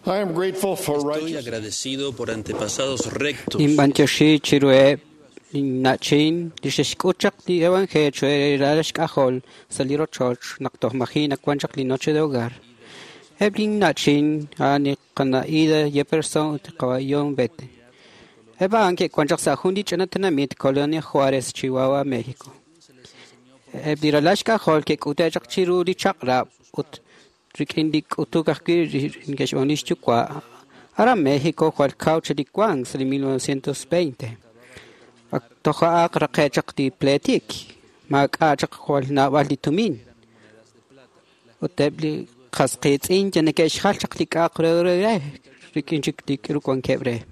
I am grateful for Estoy righteousness. agradecido por antepasados rectos. Imbantiashi chirue nachin dishkuchak di evangelio rarashkahol saliro church naktohmahi nakwanchak li noche de hogar. Eblin nachin ani kanaida ye person kawayon bete. Eba anke kwanchak sa hundi chanatanamit Colonia Juárez, Chihuahua, México. Ebdiralashkahol ke kutachak chiru di chakrap ut rikindik utukakir ingeshonishchukwa. Ahora México cual caucha di Quang de 1920. Toja akrakechak di pletik. Mag-achak cual nawal di tumin. Utebli kaskits in janekesh halchak di kakre rikinchik di kirukwang kebre.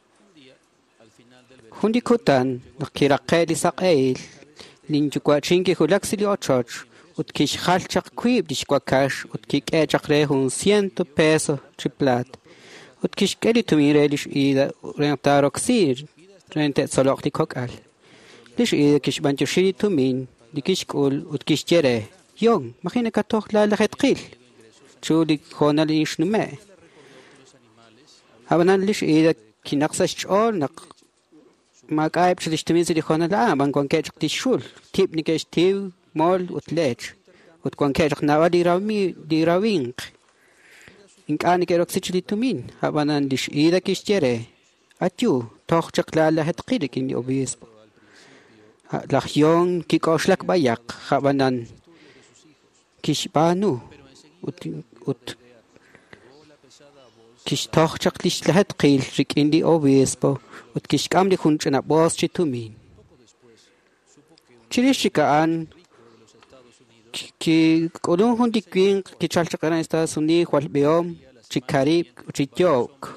Hundi kutan nakirake di sakail linjukwa chinki hulaksili ochoch utkish halchak kuib di shkwakash utkik echak rehun $100 triplat. Utkish keli tumire lish ida rentaroxir rente solok di kokal. Lish ida kish bantushiri tumin di kish kul utkish jere yong makina katoh la lahet qil chuli khona li ishnume. Habanan lish ida kinaqsash chol nak mag-aib chilish tumin si di khona la ban kwankechak di shul tip nikesh tiv mol utlech ut kwankechak nawa di rawing. Inkani ke roxichli tumin habanan dish ida kistere atyu tochak la la het qide kin obispo lachyon ki koshlak bayak habanan kishbanu ut kish tochak lish la het qil rik indi obispo ut kishkam li khunchna bos chi tumin chirishikaan ki kolon hundi kwing ki chalchakana Estados Unidos wal beom chikarib chityok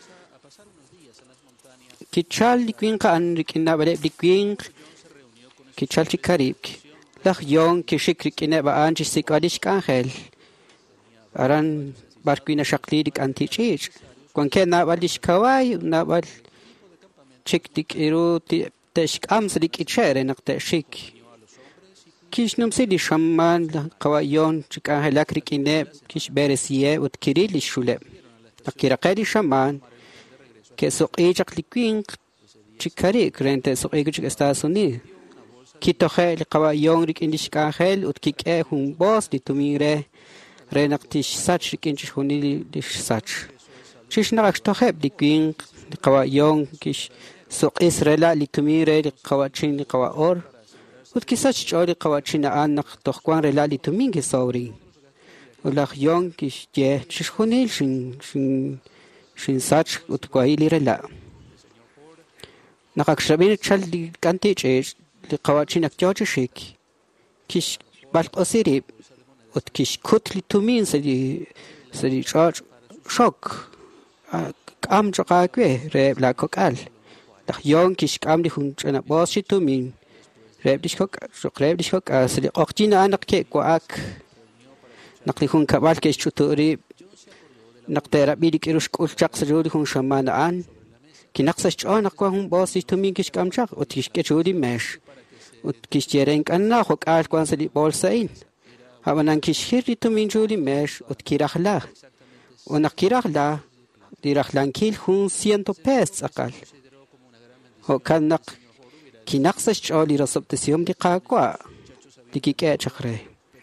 ki chal di kwing ka an rikina bale di kwing ki chal chikarib lach yong ki shikrikina ba an chisikadish kanhel aran barkwina shakli dik antichich kwanke na balish kawai na bal chik dik iru teshkam sdik ichere nakte shik kish numsidi shaman qawayon chika helakrikine kish beresiye ut kirili shule akira qadi shaman ke suqi chaklikwing chikari krente suqi chik Estados Unidos kitohe qawayon rikindish kahel ut kike hum boss di tumire renaktish sach rikinch hunili dish sach chish narak toheb dikwing qawayon kish suq israela li tumire qawachin qawaor ut kisach chori qawachina an tohkwan relali tumingi sauri ulach yong kish je chishunil shin sach ut kwaili rela nakakshabin chal di kanti chesh li qawachina kjochishik kish balq osiri ut kish kutli tumin sadi chach shok am chaka kwe re la kokal lach yong kish kam di hunchana bosi tumin Rebdish Hook, as the Octina Anake Quack Naklihun Kavalke Chuturi Naktera Bidik Irushkul Chaks Judihun Shaman An Kinaxas on Aquahum Bossi to Minkish Kamchak, Utishkechudi Mesh, Utkishjerenk and Nahok Alquansadi Bolsain. Havanankish Hirti to Minjudi Mesh, Utkirachla. Unakirachla, Dirachlankil Hun Siento Pests Akal. Hokanak. Kinaxas choli rasoptesium di qaqwa dikike chakre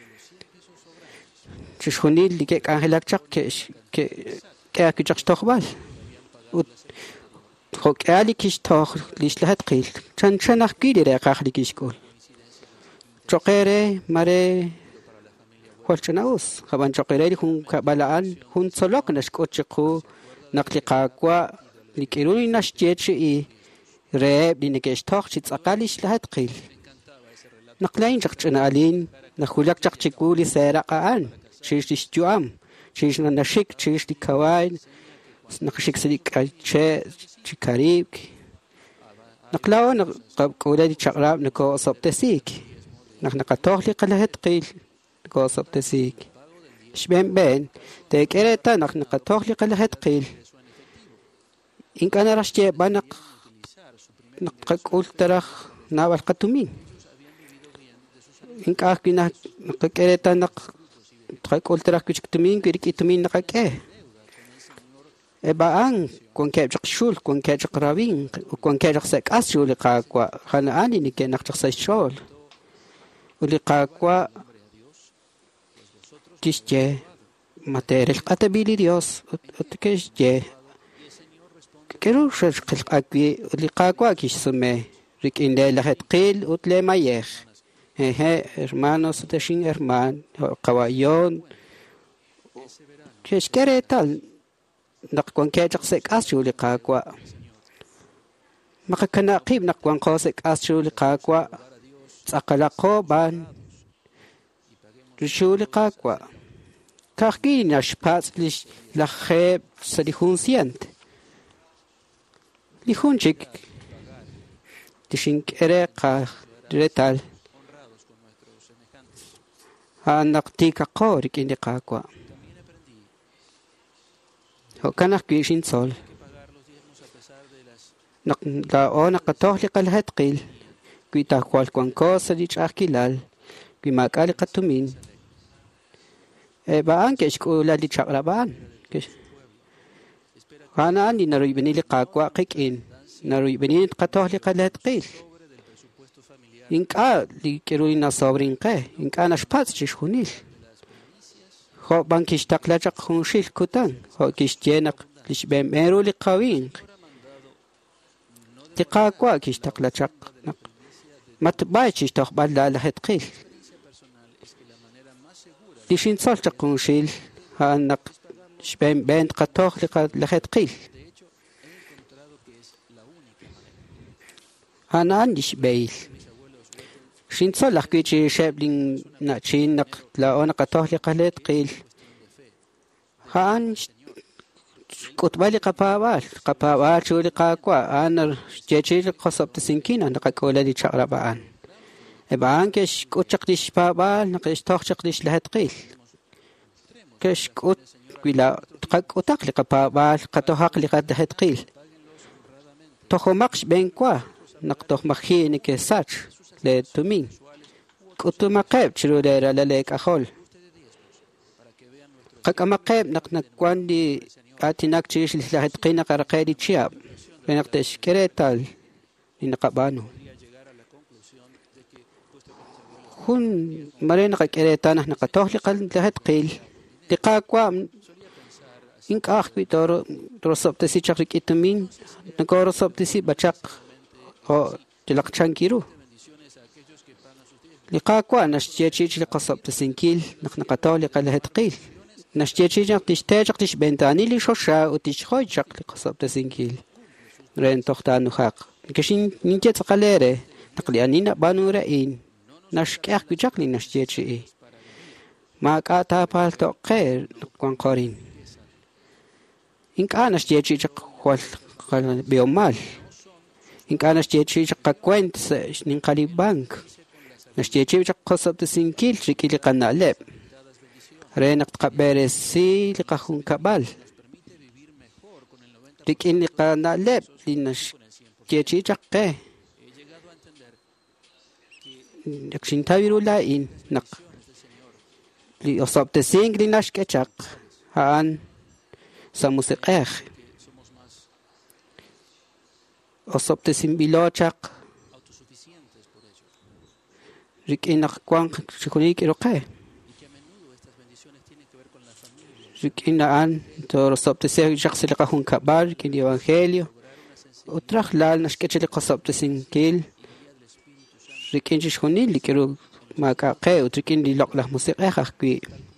chishunil dike kangelak chak ke akichak tokhbal ut khokali kish tokh lishlahat qil chanach gidire qahli kishkol chokere mare holchanaus khaban chokere hun kabalaan hun solok nashkochku naqli qaqwa likiruni nashjechi Reb di nekesh toch chits akalish lahat qil. Naklain chakchana alin nakhulak chakchikuli sera qaan. Chish di stuam. Chish na nashik chish di kawain. Nakashik sadik che chikarib. Naklaw nakula di chakrab nako soptesik. Nakatoch li qalahat qil nako soptesik. Shben ben tekereta nakatoch li qalahat qil. In kana rashje banak nakakul tarach nawal katumin. Inka kina nakakereta nakakul tarach kuchkutumin kirik itumin nakake. Ebaan con que shul con que rabin con que sek asul qaqwa khana ani ni que naqch shol uli qaqwa tishje material qatabili Dios utkeshje kero shqil qaqwi uli qaqwa kishsume rikinde lahet qil utle mayer hermanos de shin herman qawayon keshkere tal naqwan kejaq sek asuli qaqwa makakana qib naqwan qosek asuli qaqwa tsaqalaqo ban rishuli qaqwa kaqki nashpats lish lajeb salihun sient lihunchik tishin ere qa diretal anaqtika qorik indi qaqwa وكان كيشين صول لا أنا قطعت لقلها تقيل كي تقول كون كوس ديش أكيلال كي ما قال قطمين بان كيش كولا ديش أقربان كيش أنا عندي نروي بني لقاقوا قيكين نروي بني قطعت لقلها تقيل إنك لكروي نصابرين قه إنك أنا شبات تشخونيل خو بانكيش تقلجق خونشيل كتان خو كيش جينق ليش بميرو لقاوين تقاقوا كيش تقلجق ما تبايشيش تقبل لا لهتقيل ليش نصلت خونشيل هانق شبين بين قطوخ لهتقيل أنا عندي شبيل شين صلح كيشي شابلين ناتشين نق لا أنا قطوه لقلت قيل هان كتبالي قباوال شو لقاقوا أنا جيشي لقصب تسنكين أنا قاقولا دي شعربان إبعان كيش كوتشق ديش بابال نقيش توخشق ديش لهت قيل كيش كوت ولا تقاق لقباوال قطوهاق لقد قيل توخو مقش بين كوا نقطوه مخيني كيساتش لتومين كنت مقاب شلو دايرة لليك أخول قاك مقاب نقنق واندي آتناك تشيش لسلاحة قينة قرقيدي تشياب لنق تشكريتال لنقبانو خون مرين قريتان احنا قطوه لقلت قيل لقاك وام إنك أخبي ترصب تسي شخصك إتمين نقو رصب تسي بچاق هو تلق شانكيرو لقاقوا نشتيجي لقصب تسنكيل نقطاو لقلها تقيل نشتيجي تشتاج تش بنتاني لي شوشا وتشخوي شق لقصب تسنكيل رين تختان نخاق كشين نيجي تقليره نقليانين بانو رئين نشكاك بجاقلي نشتيجي ما قاتا بالتو خير نقوان قارين إنك أنا نشتيجي خول بيومال إنك أنا نشتيجي قاكوين ننقلي بانك نشتيجي قصب تسنكيل شكيل قنالب رينق تقبرسي لقخون كبال لكن قنالب لنشتيجي قه يكشين تاويرو لاين نق لأصاب تسنك لنشكتشق هان سموسيقاخ أصاب تسنبيلوشق ريكين أخوان شكونيك إروقه ريكين أن ترصب تسير شخص لقاهون كبار كين إيوانجيليو وترخ لال نشكتش لقصب تسنكيل ريكين شكوني اللي كيرو ما كاقه وتركين لي لقله موسيقى خاكوي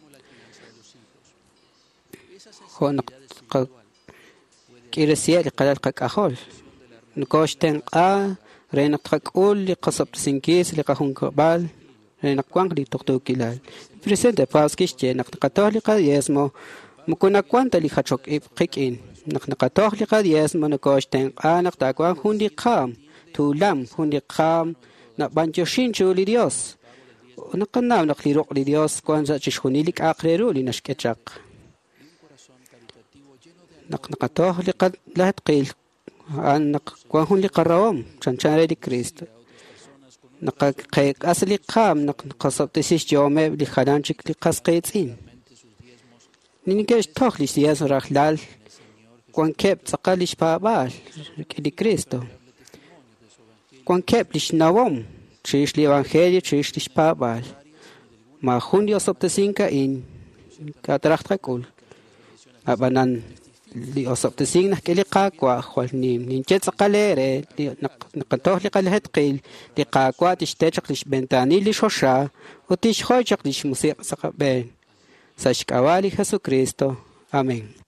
هو نق كيرسيا لقلال قاقاخول نكوش تنقا رينا تقول لقصب تسنكيس لقاهون كبال رينا قوانق لي تقتو كلال بريسنت باسكيش جي نقطوه لقا يسمو مكونا قوانتا لي خاتشوك إبقيكين نقطوه لقا يسمو نكوش تنقا نقطاقوان هندي قام تولام هندي قام نقبانجوشين شو لديوس ونقناو نقلي روق لديوس كوانزا تشخوني لك آقريرو لنشكتشاق نقطوه لقا لا تقيل أنك كوهن لقراهم شان ريدي كريست نقاق أصلي قام نقصب تسيش جوامع لخدانشك لقص قيتين نينكش توخ لسياس رخلال Juan Kep Tzakalish Pabal, Kili Cristo. Juan Kep Lish Nawom, Chish Li Evangelio, Chish Lish Pabal. Ma Junio Soptesinka in Katrachtrakul. Abanan li Osoptesing na Kili Kakwa, Hualnim, Ninchet Zakalere, Nakantoh li Kalhetkil, li Kakwa Tishtechak Lish Bentani Lish Hosha, Utish Hochak Lish Musik Sakaben. Sashkawali Jesucristo. Amén.